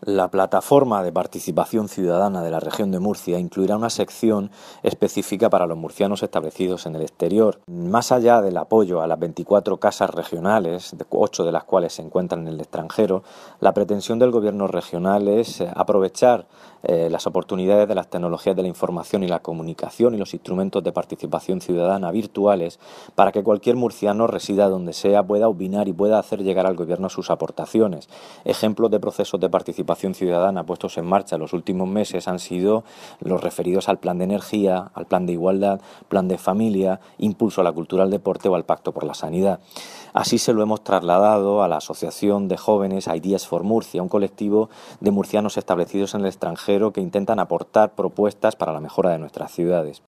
La plataforma de participación ciudadana de la región de Murcia incluirá una sección específica para los murcianos establecidos en el exterior. Más allá del apoyo a las 24 casas regionales, 8 de las cuales se encuentran en el extranjero, la pretensión del gobierno regional es aprovechar las oportunidades de las tecnologías de la información y la comunicación y los instrumentos de participación ciudadana virtuales para que cualquier murciano, resida donde sea, pueda opinar y pueda hacer llegar al gobierno sus aportaciones. Ejemplos de procesos de participación ciudadana puestos en marcha en los últimos meses han sido los referidos al plan de energía, al plan de igualdad, plan de familia, impulso a la cultura, al deporte o al pacto por la sanidad. Así se lo hemos trasladado a la Asociación de Jóvenes Ideas for Murcia, un colectivo de murcianos establecidos en el extranjero que intentan aportar propuestas para la mejora de nuestras ciudades.